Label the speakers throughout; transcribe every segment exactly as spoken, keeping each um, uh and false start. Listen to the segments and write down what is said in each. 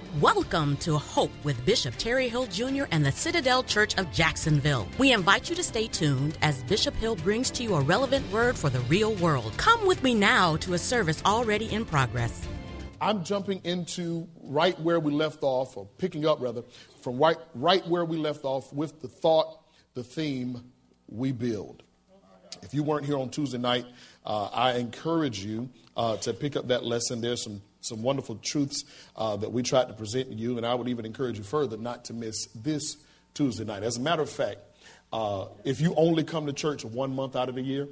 Speaker 1: Welcome to Hope with Bishop Terry Hill Junior and the Citadel Church of Jacksonville. We invite you to stay tuned as Bishop Hill brings to you a relevant word for the real world. Come with me now to a service already in progress.
Speaker 2: I'm jumping into right where we left off, or picking up rather, from right, right where we left off with the thought, the theme, we build. If you weren't here on Tuesday night, uh, I encourage you uh, to pick up that lesson. There's some some wonderful truths uh, that we tried to present to you, and I would even encourage you further not to miss this Tuesday night. As a matter of fact, uh, if you only come to church one month out of the year,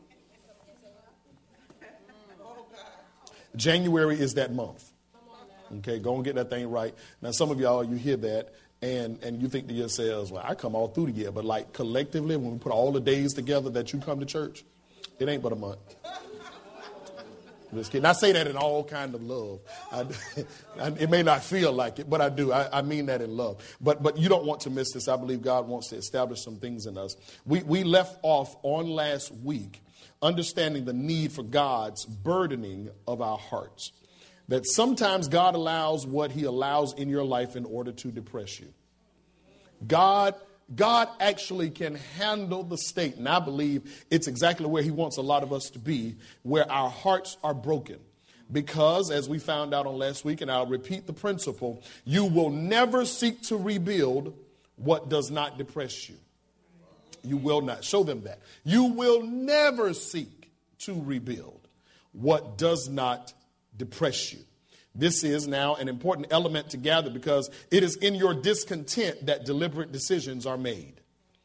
Speaker 2: January is that month. Okay, go and get that thing right. Now, some of y'all, you hear that, and, and you think to yourselves, well, I come all through the year. But like collectively, when we put all the days together that you come to church, it ain't but a month. Just kidding. I say that in all kind of love. I, I, it may not feel like it, but I do. I, I mean that in love. But but you don't want to miss this. I believe God wants to establish some things in us. We we left off on last week understanding the need for God's burdening of our hearts. That sometimes God allows what he allows in your life in order to depress you. God God actually can handle the state, and I believe it's exactly where he wants a lot of us to be, where our hearts are broken. Because, as we found out on last week, and I'll repeat the principle, you will never seek to rebuild what does not depress you. You will not. Show them that. You will never seek to rebuild what does not depress you. This is now an important element to gather, because it is in your discontent that deliberate decisions are made.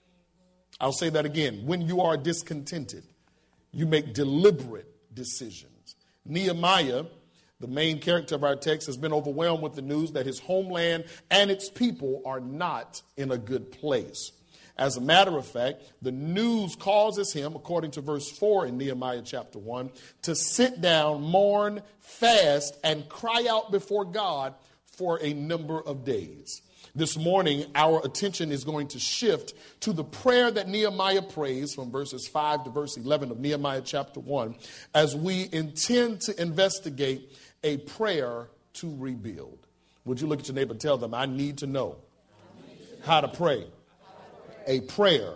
Speaker 2: I'll say that again. When you are discontented, you make deliberate decisions. Nehemiah, the main character of our text, has been overwhelmed with the news that his homeland and its people are not in a good place. As a matter of fact, the news causes him, according to verse four in Nehemiah chapter one, to sit down, mourn, fast, and cry out before God for a number of days. This morning, our attention is going to shift to the prayer that Nehemiah prays from verses five to verse eleven of Nehemiah chapter one, as we intend to investigate a prayer to rebuild. Would you look at your neighbor and tell them, I need to know how to pray. A prayer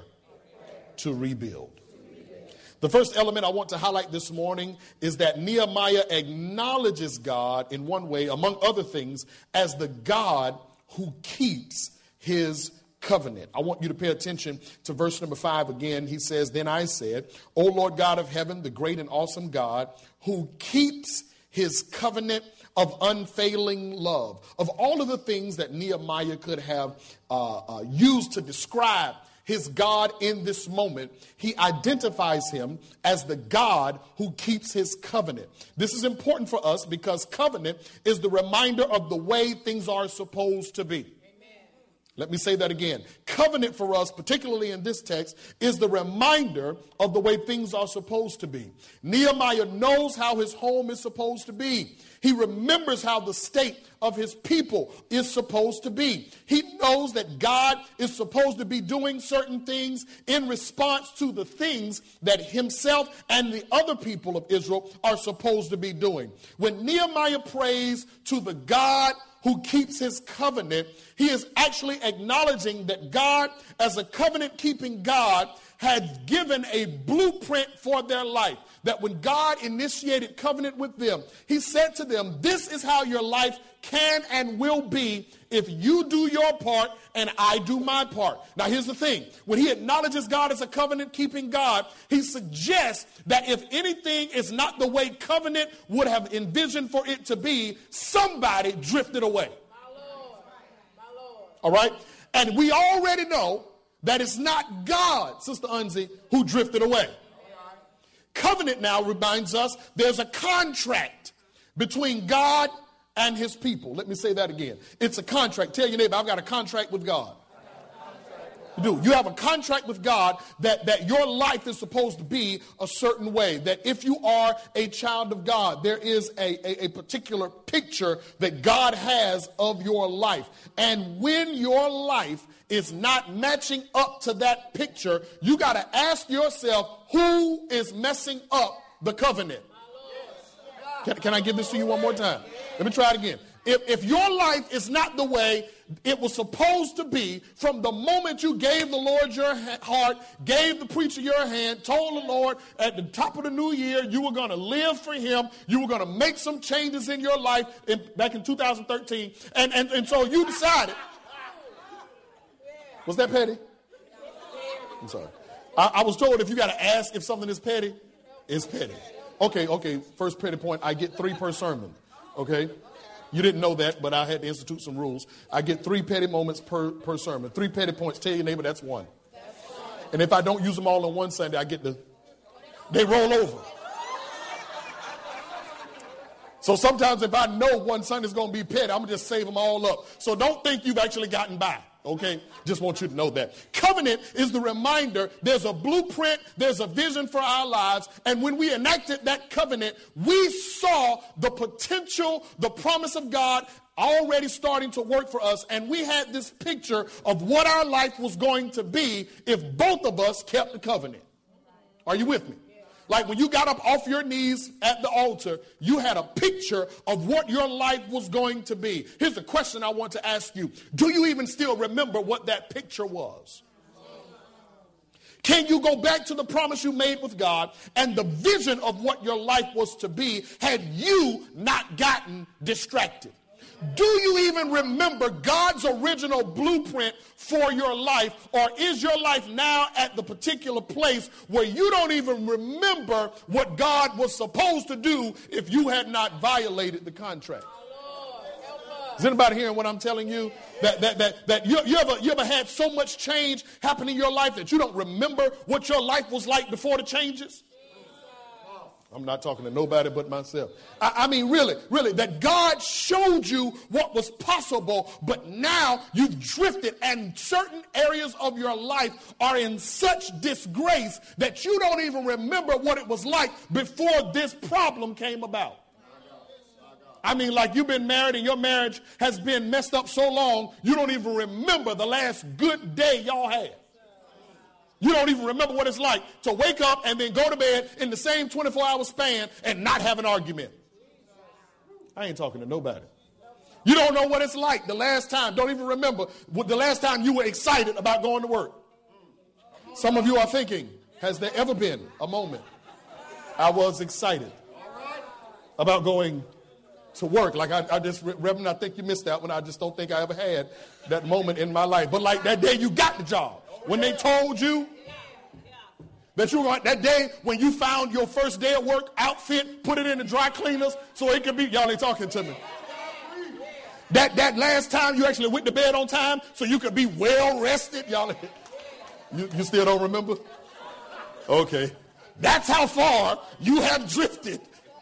Speaker 2: to rebuild. The first element I want to highlight this morning is that Nehemiah acknowledges God in one way, among other things, as the God who keeps his covenant. I want you to pay attention to verse number five again. He says, then I said, O Lord God of heaven, the great and awesome God, who keeps his covenant of unfailing love. Of all of the things that Nehemiah could have uh, uh, used to describe his God in this moment, he identifies him as the God who keeps his covenant. This is important for us because covenant is the reminder of the way things are supposed to be. Let me say that again. Covenant for us, particularly in this text, is the reminder of the way things are supposed to be. Nehemiah knows how his home is supposed to be. He remembers how the state of his people is supposed to be. He knows that God is supposed to be doing certain things in response to the things that himself and the other people of Israel are supposed to be doing. When Nehemiah prays to the God who keeps his covenant, he is actually acknowledging that God, as a covenant-keeping God, had given a blueprint for their life. That when God initiated covenant with them, he said to them, this is how your life can and will be if you do your part and I do my part. Now, here's the thing. When he acknowledges God as a covenant-keeping God, he suggests that if anything is not the way covenant would have envisioned for it to be, somebody drifted away. My Lord. My Lord. All right? And we already know that it's not God, Sister Unzi, who drifted away. Covenant now reminds us there's a contract between God and his people. Let me say that again. It's a contract. Tell your neighbor, I've got a contract with God. You do. You have a contract with God that, that your life is supposed to be a certain way. That if you are a child of God, there is a, a, a particular picture that God has of your life. And when your life is not matching up to that picture, you got to ask yourself, who is messing up the covenant? Can, can I give this to you one more time? Let me try it again. If, if your life is not the way it was supposed to be from the moment you gave the Lord your ha- heart, gave the preacher your hand, told the Lord at the top of the new year you were going to live for him, you were going to make some changes in your life in, back in two thousand thirteen, and, and, and so you decided. Was that petty? I'm sorry. I, I was told if you got to ask if something is petty, it's petty. Okay, okay, first petty point, I get three per sermon, okay? You didn't know that, but I had to institute some rules. I get three petty moments per, per sermon. Three petty points. Tell your neighbor that's one. And if I don't use them all on one Sunday, I get the, they roll over. So sometimes if I know one Sunday's going to be petty, I'm going to just save them all up. So don't think you've actually gotten by. Okay? Just want you to know that. Covenant is the reminder there's a blueprint, there's a vision for our lives, and when we enacted that covenant, we saw the potential, the promise of God already starting to work for us, and we had this picture of what our life was going to be if both of us kept the covenant. Are you with me? Like when you got up off your knees at the altar, you had a picture of what your life was going to be. Here's the question I want to ask you. Do you even still remember what that picture was? Can you go back to the promise you made with God and the vision of what your life was to be had you not gotten distracted? Do you even remember God's original blueprint for your life, or is your life now at the particular place where you don't even remember what God was supposed to do if you had not violated the contract? Is anybody hearing what I'm telling you? That that that that you, you ever you ever had so much change happen in your life that you don't remember what your life was like before the changes? I'm not talking to nobody but myself. I, I mean, really, really, that God showed you what was possible, but now you've drifted and certain areas of your life are in such disgrace that you don't even remember what it was like before this problem came about. I mean, like you've been married and your marriage has been messed up so long, you don't even remember the last good day y'all had. You don't even remember what it's like to wake up and then go to bed in the same twenty-four hour span and not have an argument. I ain't talking to nobody. You don't know what it's like the last time. Don't even remember the last time you were excited about going to work. Some of you are thinking, has there ever been a moment I was excited about going to work? Like I, I just, Reverend, I think you missed that one. I just don't think I ever had that moment in my life. But like that day you got the job. When they told you that you were going, that day when you found your first day of work outfit, put it in the dry cleaners so it could be, y'all ain't talking to me. That that last time you actually went to bed on time so you could be well rested, y'all. You, you still don't remember? Okay. That's how far you have drifted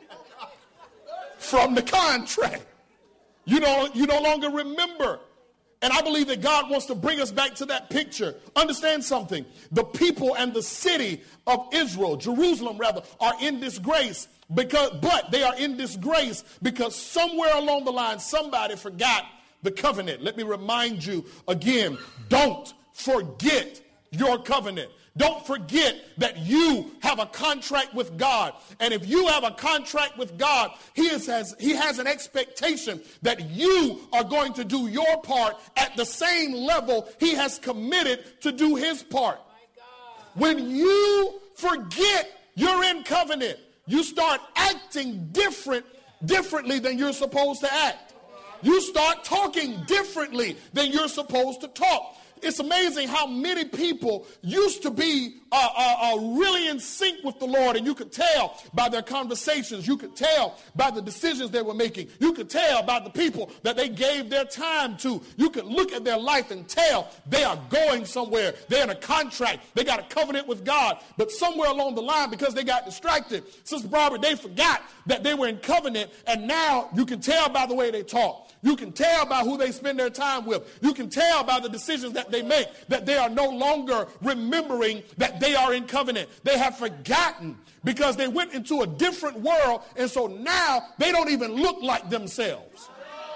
Speaker 2: from the contract. You don't, you no longer remember. And I believe that God wants to bring us back to that picture. Understand something. The people and the city of Israel, Jerusalem rather, are in disgrace. Because, but they are in disgrace because somewhere along the line, somebody forgot the covenant. Let me remind you again, don't forget your covenant. Don't forget that you have a contract with God. And if you have a contract with God, he, is, has, he has an expectation that you are going to do your part at the same level he has committed to do his part. When you forget you're in covenant, you start acting different, differently than you're supposed to act. You start talking differently than you're supposed to talk. It's amazing how many people used to be uh, uh, uh, really in sync with the Lord, and you could tell by their conversations. You could tell by the decisions they were making. You could tell by the people that they gave their time to. You could look at their life and tell they are going somewhere. They're in a contract. They got a covenant with God. But somewhere along the line, because they got distracted, Sister Barbara, they forgot that they were in covenant, and now you can tell by the way they talk. You can tell by who they spend their time with. You can tell by the decisions that they make that they are no longer remembering that they are in covenant. They have forgotten because they went into a different world, and so now they don't even look like themselves.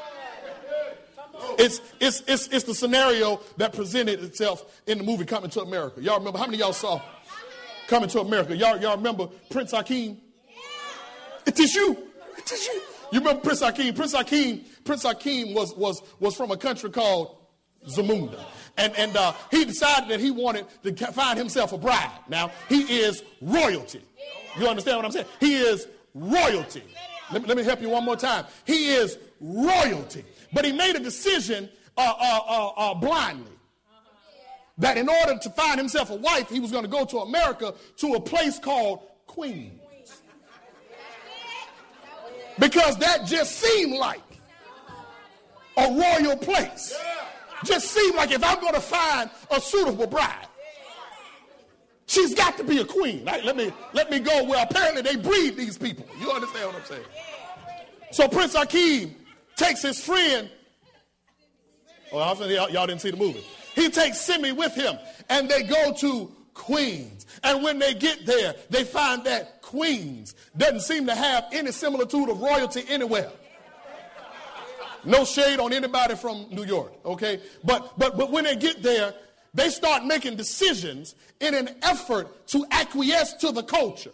Speaker 2: It's, it's, it's, it's the scenario that presented itself in the movie Coming to America. Y'all remember? How many of y'all saw Coming to America? Y'all, y'all remember Prince Hakeem? It is you. It is you. You remember Prince Hakeem? Prince Hakeem, Prince Hakeem was, was, was from a country called Zamunda. And, and uh, he decided that he wanted to find himself a bride. Now, he is royalty. You understand what I'm saying? He is royalty. Let me, let me help you one more time. He is royalty. But he made a decision uh, uh, uh, uh, blindly. That in order to find himself a wife, he was going to go to America to a place called Queens. Because that just seemed like a royal place. Just seemed like if I'm going to find a suitable bride, she's got to be a queen. Right? Let me, let me go where apparently they breed these people. You understand what I'm saying? So Prince Hakeem takes his friend. Oh, I was saying, y'all, y'all didn't see the movie. He takes Simi with him, and they go to Queens. And when they get there, they find that Queens doesn't seem to have any similitude of royalty anywhere. No shade on anybody from New York, okay? But but but when they get there, they start making decisions in an effort to acquiesce to the culture.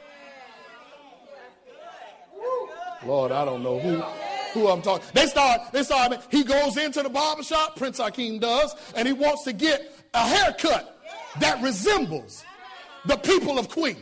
Speaker 2: Lord, I don't know who who I'm talking. They start, they start, he goes into the barbershop, Prince Hakeem does, and he wants to get a haircut that resembles the people of Queens.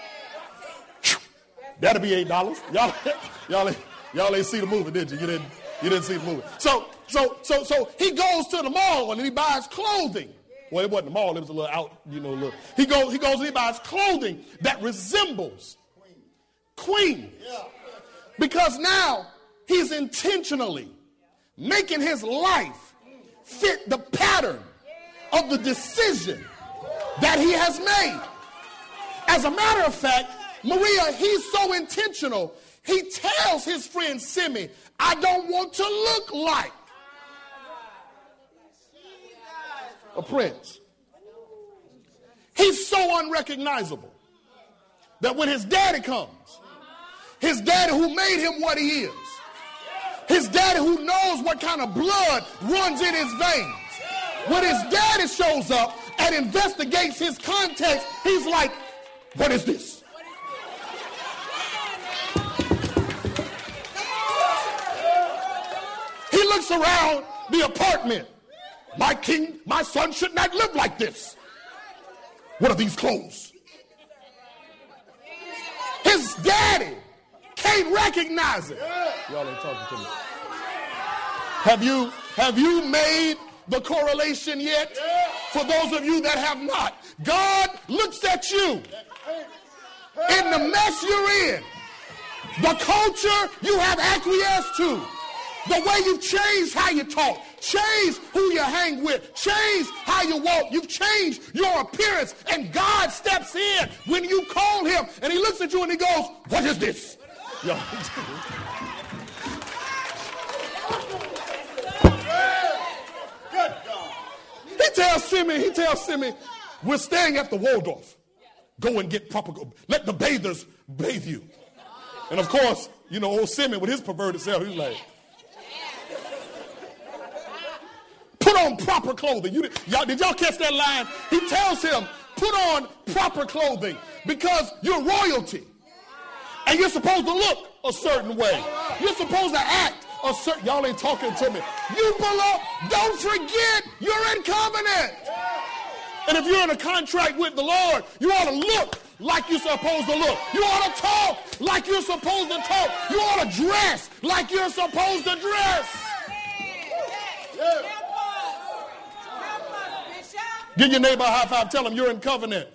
Speaker 2: That'll be eight dollars. Y'all, y'all, y'all ain't see the movie, did you? You didn't, you didn't see the movie. So, so, so, so he goes to the mall and he buys clothing. Well, it wasn't the mall; it was a little out, you know. Little. He goes, he goes and he buys clothing that resembles Queens, because now he's intentionally making his life fit the pattern of the decision that he has made. As a matter of fact, Maria, he's so intentional, he tells his friend Simi, I don't want to look like a prince. He's so unrecognizable that when his daddy comes, his daddy who made him what he is, his daddy who knows what kind of blood runs in his veins, when his daddy shows up and investigates his context, he's like, what is this? He looks around the apartment. My king, my son should not live like this. What are these clothes? His daddy can't recognize it. Y'all ain't talking to me. Have you, have you made the correlation yet? For those of you that have not, God looks at you in the mess you're in, the culture you have acquiesced to, the way you've changed how you talk, changed who you hang with, changed how you walk, you've changed your appearance, and God steps in when you call him, and he looks at you and he goes, what is this? Yo. He tells Simi, he tells Simi, we're staying at the Waldorf. Go and get proper, let the bathers bathe you. And of course, you know, old Simi with his perverted self, he's like, put on proper clothing. You, y'all, did y'all catch that line? He tells him, put on proper clothing because you're royalty. And you're supposed to look a certain way. You're supposed to act a certain, y'all ain't talking to me. You belong, don't forget, you're in covenant. And if you're in a contract with the Lord, you ought to look like you're supposed to look. You ought to talk like you're supposed to talk. You ought to dress like you're supposed to dress. Yeah. Give your neighbor a high five. Tell him you're in covenant.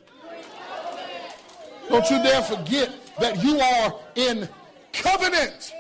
Speaker 2: Don't you dare forget that you are in covenant.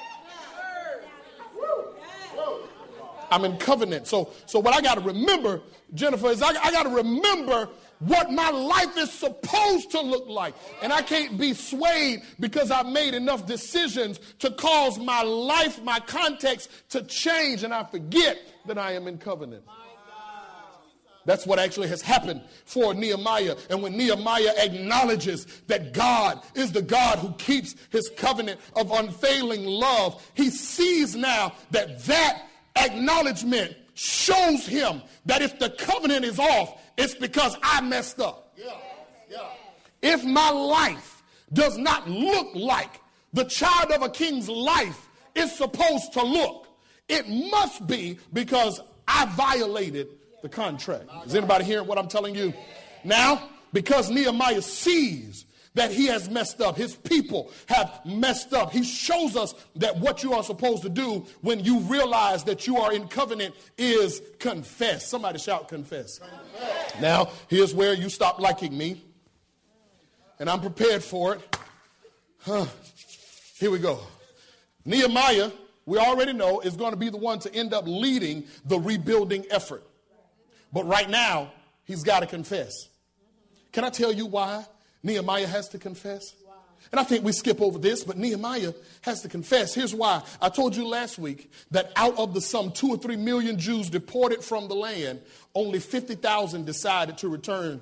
Speaker 2: I'm in covenant. So, so what I got to remember, Jennifer, is I, I got to remember what my life is supposed to look like. And I can't be swayed because I've made enough decisions to cause my life, my context to change, and I forget that I am in covenant. That's what actually has happened for Nehemiah. And when Nehemiah acknowledges that God is the God who keeps his covenant of unfailing love, he sees now that that acknowledgement shows him that if the covenant is off, it's because I messed up. Yeah. Yeah. If my life does not look like the child of a king's life it's supposed to look, it must be because I violated the contract. Is anybody hearing what I'm telling you? Now, because Nehemiah sees that he has messed up, his people have messed up, he shows us that what you are supposed to do when you realize that you are in covenant is confess. Somebody shout confess. Confess. Now, here's where you stop liking me, and I'm prepared for it. Huh. Here we go. Nehemiah, we already know, is going to be the one to end up leading the rebuilding effort. But right now, he's got to confess. Can I tell you why Nehemiah has to confess? Wow. And I think we skip over this, but Nehemiah has to confess. Here's why. I told you last week that out of the some two or three million Jews deported from the land, only fifty thousand decided to return.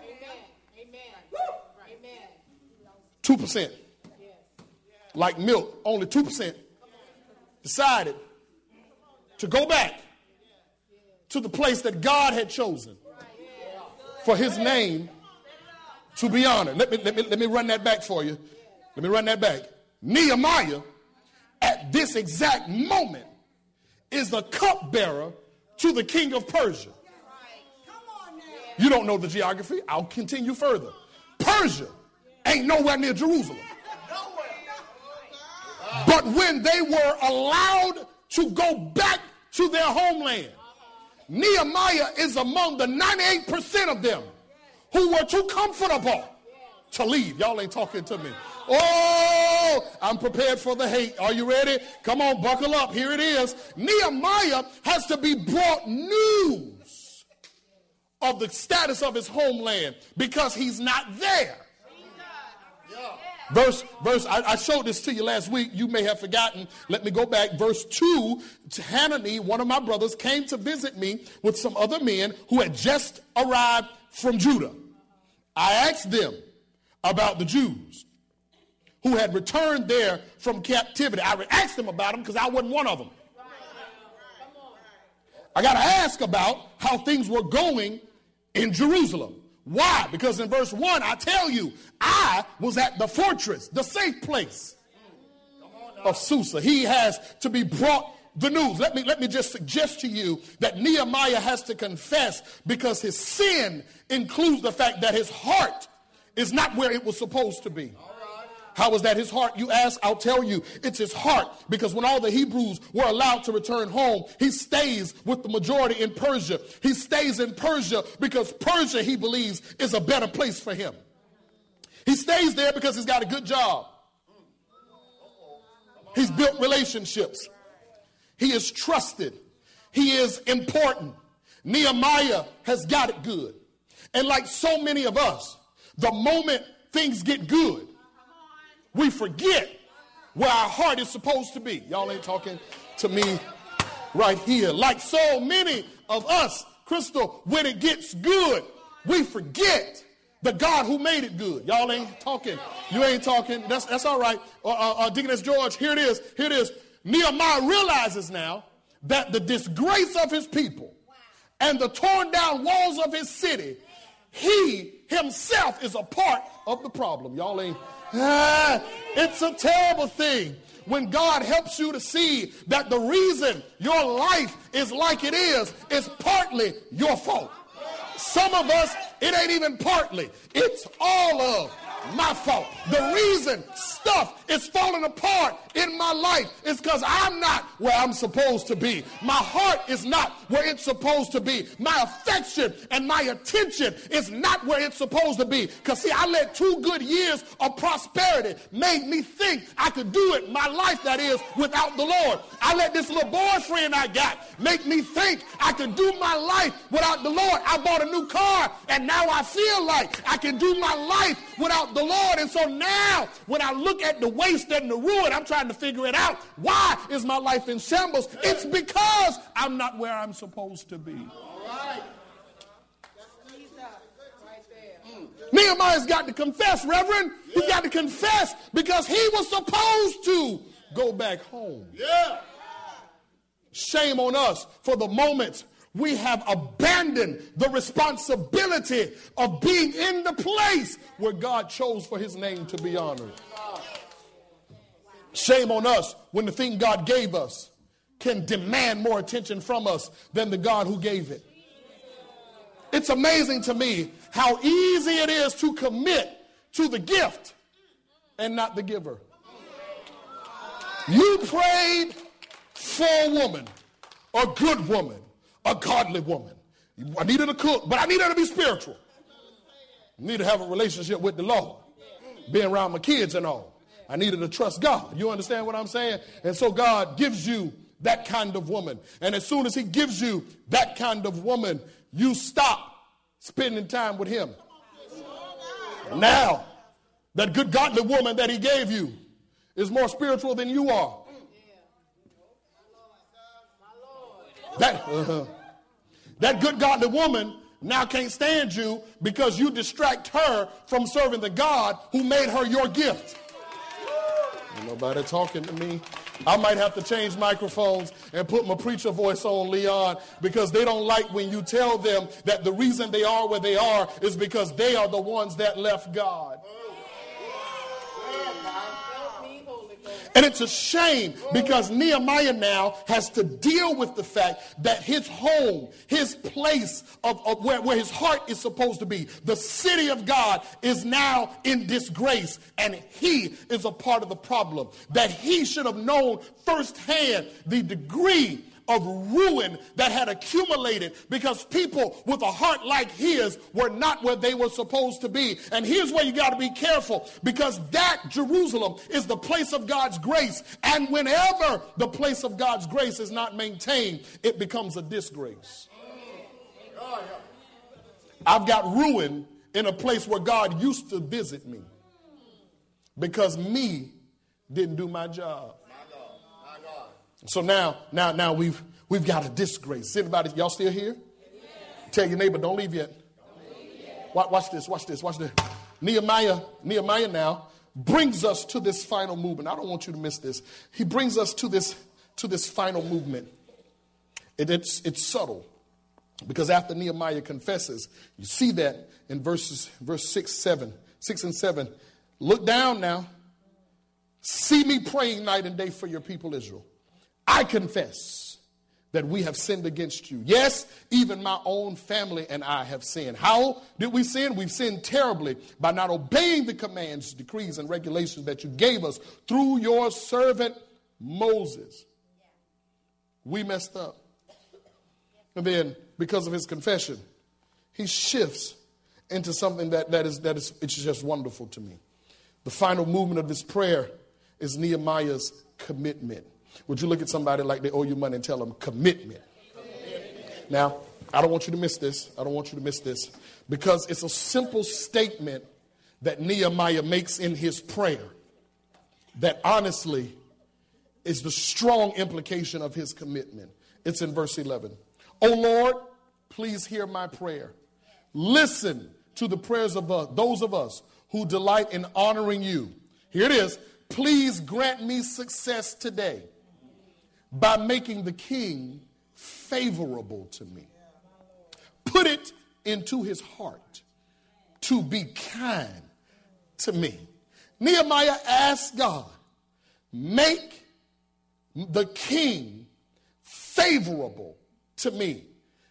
Speaker 2: two percent. Like milk, only two percent decided to go back to the place that God had chosen for his name to be honored. Let me, let me, let me run that back for you. Let me run that back. Nehemiah, at this exact moment, is the cupbearer to the king of Persia. You don't know the geography. I'll continue further. Persia ain't nowhere near Jerusalem. But when they were allowed to go back to their homeland, Nehemiah is among the ninety-eight percent of them who were too comfortable to leave. Y'all ain't talking to me. Oh, I'm prepared for the hate. Are you ready? Come on, buckle up. Here it is. Nehemiah has to be brought news of the status of his homeland because he's not there. Verse, verse. I, I showed this to you last week. You may have forgotten. Let me go back. Verse two, Hanani, one of my brothers, came to visit me with some other men who had just arrived from Judah. I asked them about the Jews who had returned there from captivity. I asked them about them because I wasn't one of them. I got to ask about how things were going in Jerusalem. Why? Because in verse one, I tell you, I was at the fortress, the safe place of Susa. He has to be brought the news. Let me, let me just suggest to you that Nehemiah has to confess because his sin includes the fact that his heart is not where it was supposed to be. How was that his heart? You ask, I'll tell you. It's his heart because when all the Hebrews were allowed to return home, he stays with the majority in Persia. He stays in Persia because Persia, he believes, is a better place for him. He stays there because he's got a good job. He's built relationships. He is trusted. He is important. Nehemiah has got it good. And like so many of us, the moment things get good, we forget where our heart is supposed to be. Y'all ain't talking to me right here. Like so many of us, Crystal, when it gets good, we forget the God who made it good. Y'all ain't talking. You ain't talking. That's, that's all right. Uh, uh, uh, Deaconess George, here it is. Here it is. Nehemiah realizes now that the disgrace of his people and the torn down walls of his city, he himself is a part of the problem. Y'all ain't. Ah, it's a terrible thing when God helps you to see that the reason your life is like it is is partly your fault. Some of us, it ain't even partly. It's all of my fault. The reason stuff is falling apart in my life is because I'm not where I'm supposed to be. My heart is not where it's supposed to be. My affection and my attention is not where it's supposed to be. Because see, I let two good years of prosperity make me think I could do it, my life that is, without the Lord. I let this little boyfriend I got make me think I could do my life without the Lord. I bought a new car and now I feel like I can do my life without the Lord. And so now when I look at the waste and the ruin, I'm trying to figure it out. Why is my life in shambles? It's because I'm not where I'm supposed to be. All right. Nehemiah's got to confess, Reverend. Yeah. He's got to confess because he was supposed to go back home. Yeah. Shame on us for the moments we have abandoned the responsibility of being in the place where God chose for his name to be honored. Shame on us when the thing God gave us can demand more attention from us than the God who gave it. It's amazing to me how easy it is to commit to the gift and not the giver. You prayed for a woman, a good woman, a godly woman. I needed a cook, but I need her to be spiritual. I need to have a relationship with the Lord, being around my kids and all. I needed to trust God. You understand what I'm saying? And so God gives you that kind of woman. And as soon as he gives you that kind of woman, you stop spending time with him. Now, that good godly woman that he gave you is more spiritual than you are. That, uh-huh. that good godly woman now can't stand you because you distract her from serving the God who made her your gift. Ain't nobody talking to me. I might have to change microphones and put my preacher voice on, Leon, because they don't like when you tell them that the reason they are where they are is because they are the ones that left God. And it's a shame because Nehemiah now has to deal with the fact that his home, his place of, of where, where his heart is supposed to be, the city of God, is now in disgrace. And he is a part of the problem. That he should have known firsthand the degree of ruin that had accumulated because people with a heart like his were not where they were supposed to be. And here's where you got to be careful, because that Jerusalem is the place of God's grace. And whenever the place of God's grace is not maintained, it becomes a disgrace. I've got ruin in a place where God used to visit me because me didn't do my job. So now, now, now we've we've got a disgrace. Anybody, y'all still here? Yeah. Tell your neighbor, don't leave yet. Don't leave yet. Watch, watch this, watch this, watch this. Nehemiah, Nehemiah now brings us to this final movement. I don't want you to miss this. He brings us to this to this final movement. It, it's it's subtle, because after Nehemiah confesses, you see that in verses verse six, seven, six and seven. Look down now. See me praying night and day for your people Israel. I confess that we have sinned against you. Yes, even my own family and I have sinned. How did we sin? We've sinned terribly by not obeying the commands, decrees, and regulations that you gave us through your servant Moses. We messed up. And then, because of his confession, he shifts into something that, that is that is it's just wonderful to me. The final movement of this prayer is Nehemiah's commitment. Would you look at somebody like they owe you money and tell them commitment? Commitment. Now, I don't want you to miss this. I don't want you to miss this, because it's a simple statement that Nehemiah makes in his prayer that honestly is the strong implication of his commitment. It's in verse eleven. Oh Lord, please hear my prayer. Listen to the prayers of us, those of us who delight in honoring you. Here it is. Please grant me success today by making the king favorable to me. Put it into his heart to be kind to me. Nehemiah asked God, make the king favorable to me.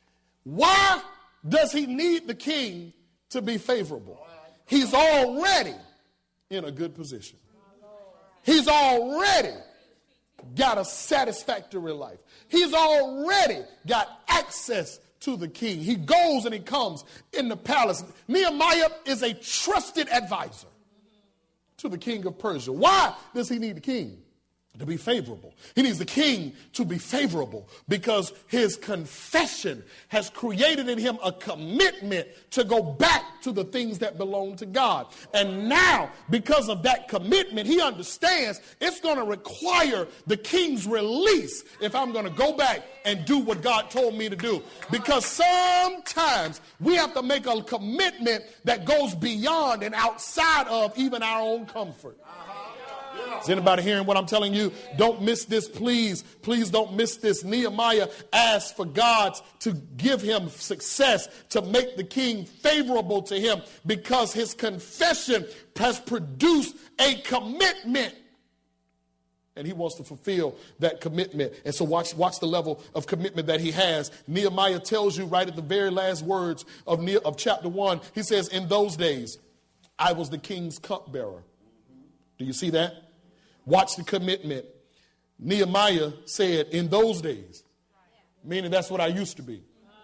Speaker 2: Why does he need the king to be favorable? He's already in a good position. He's already got a satisfactory life. He's already got access to the king. He goes and he comes in the palace. Nehemiah is a trusted advisor to the king of Persia. Why does he need the king? To be favorable. He needs the king to be favorable because his confession has created in him a commitment to go back to the things that belong to God. And now, because of that commitment, he understands it's going to require the king's release if I'm going to go back and do what God told me to do. Because sometimes we have to make a commitment that goes beyond and outside of even our own comfort. Is anybody hearing what I'm telling you? Don't miss this, please. Please don't miss this. Nehemiah asked for God to give him success, to make the king favorable to him, because his confession has produced a commitment. And he wants to fulfill that commitment. And so watch, watch the level of commitment that he has. Nehemiah tells you right at the very last words of, ne- of chapter one, he says, in those days, I was the king's cupbearer. Do you see that? Watch the commitment. Nehemiah said, in those days, meaning that's what I used to be.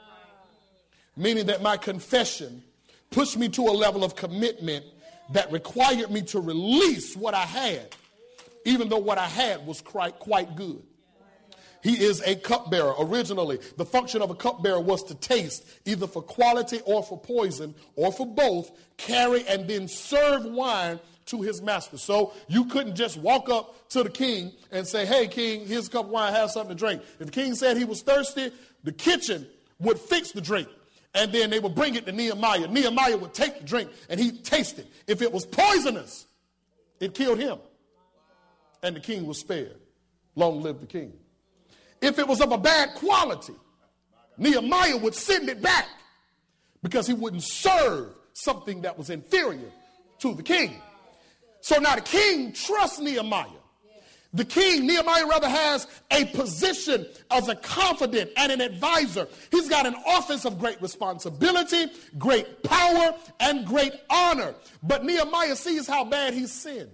Speaker 2: Meaning that my confession pushed me to a level of commitment that required me to release what I had, even though what I had was quite, quite good. He is a cupbearer. Originally, the function of a cupbearer was to taste, either for quality or for poison, or for both, carry and then serve wine to his master. So you couldn't just walk up to the king and say, hey, king, here's a cup of wine, have something to drink. If the king said he was thirsty, the kitchen would fix the drink. And then they would bring it to Nehemiah. Nehemiah would take the drink and he'd taste it. If it was poisonous, it killed him. And the king was spared. Long live the king. If it was of a bad quality, Nehemiah would send it back because he wouldn't serve something that was inferior to the king. So now the king trusts Nehemiah. The king, Nehemiah rather, has a position as a confidant and an advisor. He's got an office of great responsibility, great power, and great honor. But Nehemiah sees how bad he's sinned.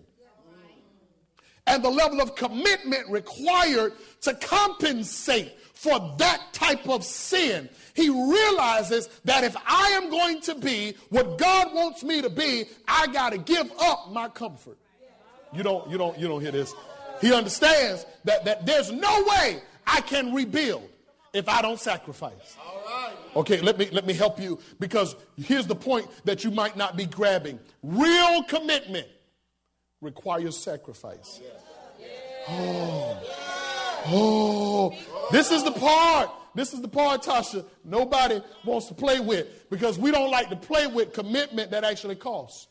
Speaker 2: And the level of commitment required to compensate for that type of sin. He realizes that if I am going to be what God wants me to be, I got to give up my comfort. You don't, you don't, you don't hear this. He understands that, that there's no way I can rebuild if I don't sacrifice. All right. Okay, let me, let me help you, because here's the point that you might not be grabbing. Real commitment requires sacrifice. Oh, oh, this is the part. This is the part, Tasha, nobody wants to play with, because we don't like to play with commitment that actually costs.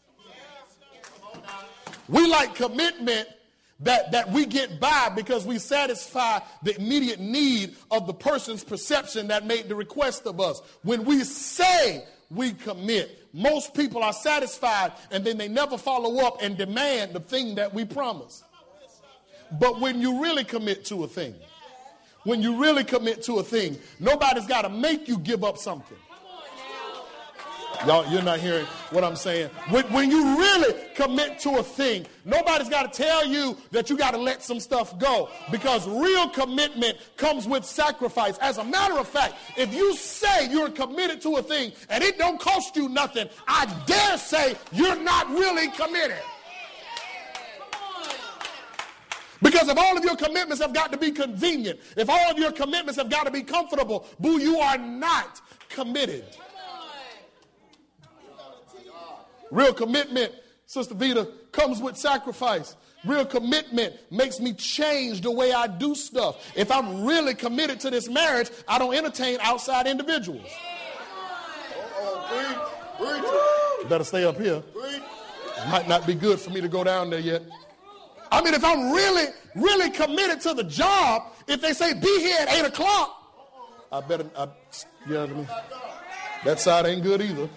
Speaker 2: We like commitment that, that we get by because we satisfy the immediate need of the person's perception that made the request of us. When we say we commit, most people are satisfied and then they never follow up and demand the thing that we promise. But when you really commit to a thing, when you really commit to a thing, nobody's got to make you give up something. Y'all, you're not hearing what I'm saying. When, when you really commit to a thing, nobody's got to tell you that you got to let some stuff go, because real commitment comes with sacrifice. As a matter of fact, if you say you're committed to a thing and it don't cost you nothing, I dare say you're not really committed. Because if all of your commitments have got to be convenient, if all of your commitments have got to be comfortable, boo, you are not committed. Real commitment, Sister Vita, comes with sacrifice. Real commitment makes me change the way I do stuff. If I'm really committed to this marriage, I don't entertain outside individuals. You better stay up here. It might not be good for me to go down there yet. I mean, if I'm really, really committed to the job, if they say be here at eight o'clock, I better, I, you know what I mean? That side ain't good either.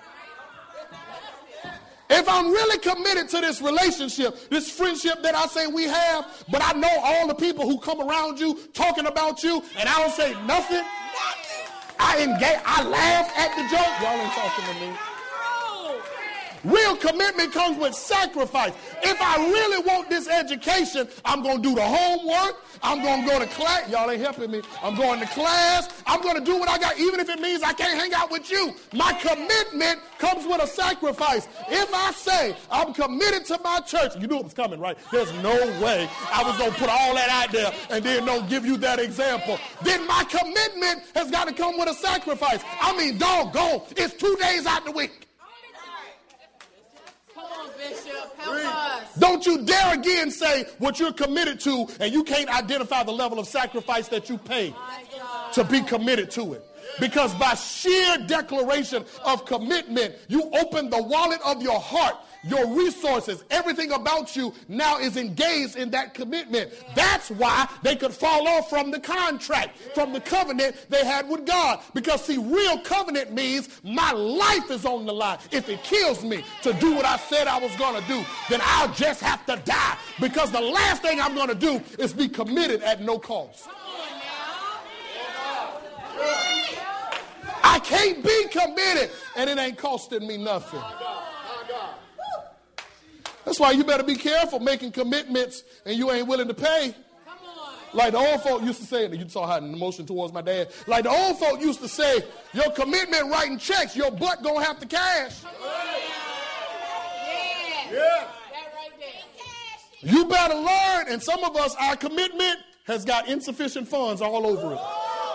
Speaker 2: If I'm really committed to this relationship, this friendship that I say we have, but I know all the people who come around you talking about you, and I don't say nothing, I engage, I laugh at the joke. Y'all ain't talking to me. Real commitment comes with sacrifice. If I really want this education, I'm going to do the homework. I'm going to go to class. Y'all ain't helping me. I'm going to class. I'm going to do what I got, even if it means I can't hang out with you. My commitment comes with a sacrifice. If I say I'm committed to my church, you knew it was coming, right? There's no way I was going to put all that out there and then don't give you that example. Then my commitment has got to come with a sacrifice. I mean, doggone, it's two days out the week.
Speaker 3: Bishop, help us.
Speaker 2: Don't you dare again say what you're committed to and you can't identify the level of sacrifice that you pay to be committed to it. Because by sheer declaration of commitment, you open the wallet of your heart your resources, everything about you now is engaged in that commitment. That's why they could fall off from the contract, from the covenant they had with God. Because see, real covenant means my life is on the line. If it kills me to do what I said I was going to do, then I'll just have to die. Because the last thing I'm going to do is be committed at no cost. I can't be committed and it ain't costing me nothing. That's why you better be careful making commitments and you ain't willing to pay. Like the old folk used to say, and you saw how an emotion towards my dad. Like the old folk used to say, your commitment writing checks, your butt gonna have to cash.
Speaker 3: Yeah. Yeah. That right there.
Speaker 2: You better learn. And some of us, our commitment has got insufficient funds all over it.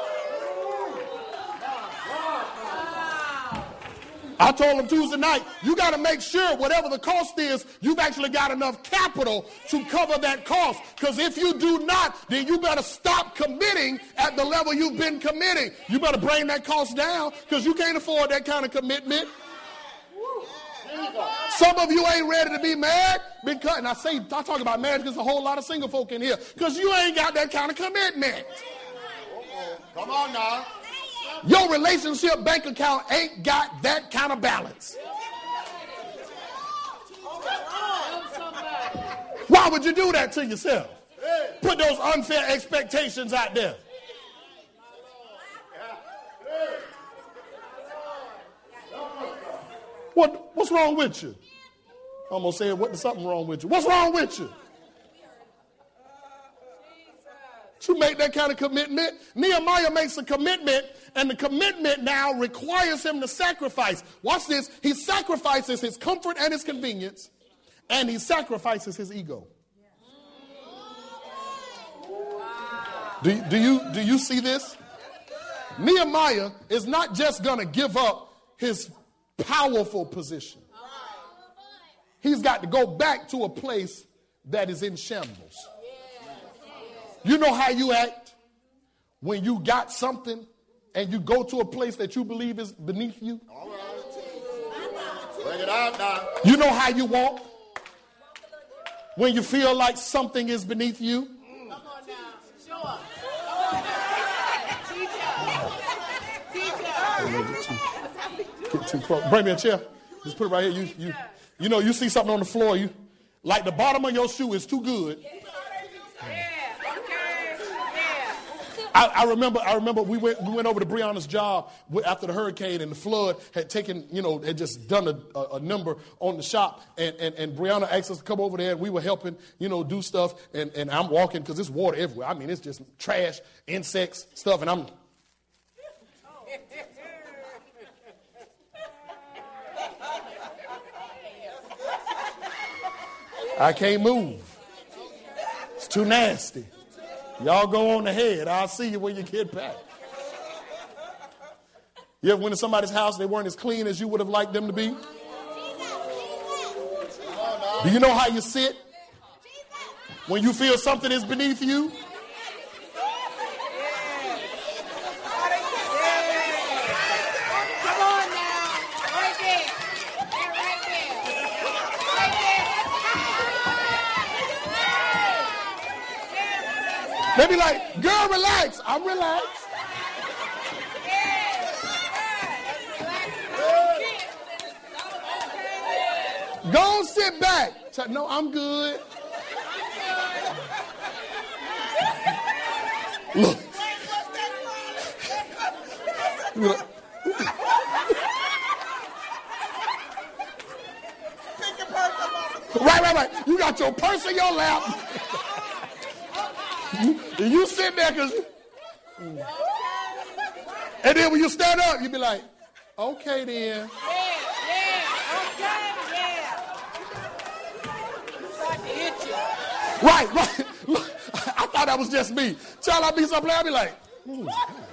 Speaker 2: I told him Tuesday night, you got to make sure whatever the cost is, you've actually got enough capital to cover that cost. Because if you do not, then you better stop committing at the level you've been committing. You better bring that cost down because you can't afford that kind of commitment. Some of you ain't ready to be married because, and I say, I talk about marriage because there's a whole lot of single folk in here, because you ain't got that kind of commitment.
Speaker 4: Come on now.
Speaker 2: Your relationship bank account ain't got that kind of balance. Why would you do that to yourself? Put those unfair expectations out there. What, what's wrong with you? I'm going to say, what, there's something wrong with you. What's wrong with you? To make that kind of commitment. Nehemiah makes a commitment, and the commitment now requires him to sacrifice. Watch this. He sacrifices his comfort and his convenience, and he sacrifices his ego. Do, do, you, do you see this? Nehemiah is not just going to give up his powerful position. He's got to go back to a place that is in shambles. You know how you act when you got something and you go to a place that you believe is beneath you?
Speaker 4: All right. Bring it out now.
Speaker 2: You know how you walk when you feel like something is beneath you?
Speaker 3: Come on now. Show us. Come on now. Teach us.
Speaker 2: Get too close. Bring me a chair. Just put it right here. You, you, you know, you see something on the floor. You like the bottom of your shoe is too good. I, I remember. I remember we went. We went over to Brianna's job after the hurricane and the flood had taken. You know, had just done a, a, a number on the shop, and, and and Brianna asked us to come over there, and we were helping. You know, do stuff, and and I'm walking because there's water everywhere. I mean, it's just trash, insects, stuff, and I'm. I can't move. It's too nasty. Y'all go on ahead. I'll see you when you get back. You ever went to somebody's house, they weren't as clean as you would have liked them to be? Do you know how you sit? When you feel something is beneath you?
Speaker 3: Come on now. Right there. Yeah, right there. Right there.
Speaker 2: They be like, girl, relax. I'm relaxed. Go sit back. No, I'm good. Look. Look. Right, right, right. You got your purse in your lap. you, you sit there because you... And then when you stand up, you be like, okay then. Right, right. Look, I thought that was just me. Child, I be some player, I be like, ooh.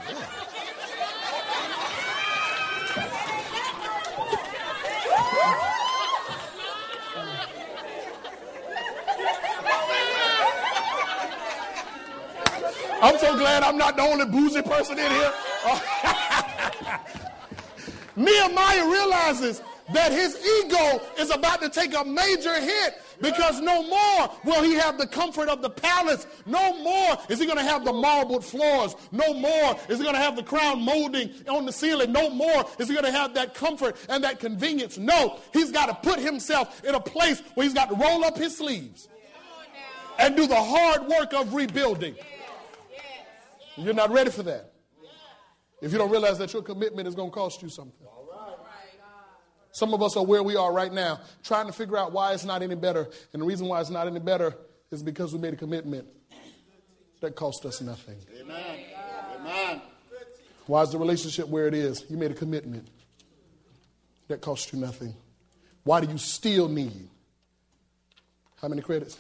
Speaker 2: I'm so glad I'm not the only bougie person in here. Nehemiah realizes that his ego is about to take a major hit, because no more will he have the comfort of the palace. No more is he going to have the marbled floors. No more is he going to have the crown molding on the ceiling. No more is he going to have that comfort and that convenience. No, he's got to put himself in a place where he's got to roll up his sleeves and do the hard work of rebuilding. You're not ready for that if you don't realize that your commitment is going to cost you something. Some of us are where we are right now, trying to figure out why it's not any better. And the reason why it's not any better is because we made a commitment that cost us nothing.
Speaker 4: Amen. Amen.
Speaker 2: Why is the relationship where it is? You made a commitment that cost you nothing. Why do you still need? How many credits?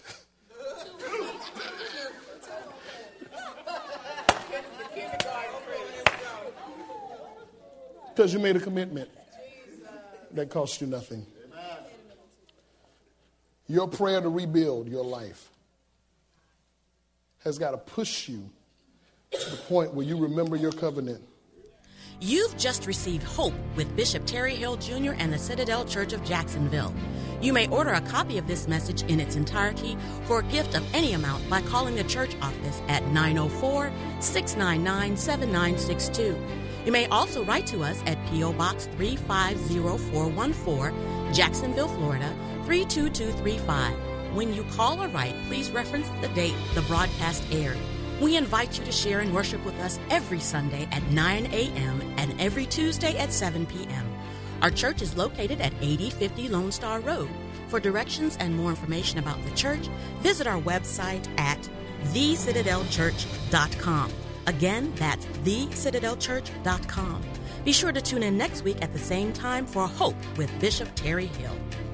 Speaker 2: Because you made a commitment that costs you nothing. Amen. Your prayer to rebuild your life has got to push you to the point where you remember your covenant.
Speaker 1: You've just received Hope with Bishop Terry Hill Junior and the Citadel Church of Jacksonville. You may order a copy of this message in its entirety for a gift of any amount by calling the church office at nine oh four, six nine nine, seven nine six two. You may also write to us at P O. Box three five zero four one four, Jacksonville, Florida, three two two three five. When you call or write, please reference the date the broadcast aired. We invite you to share and worship with us every Sunday at nine a.m. and every Tuesday at seven p.m. Our church is located at eighty fifty Lone Star Road. For directions and more information about the church, visit our website at the citadel church dot com. Again, that's the citadel church dot com. Be sure to tune in next week at the same time for Hope with Bishop Terry Hill.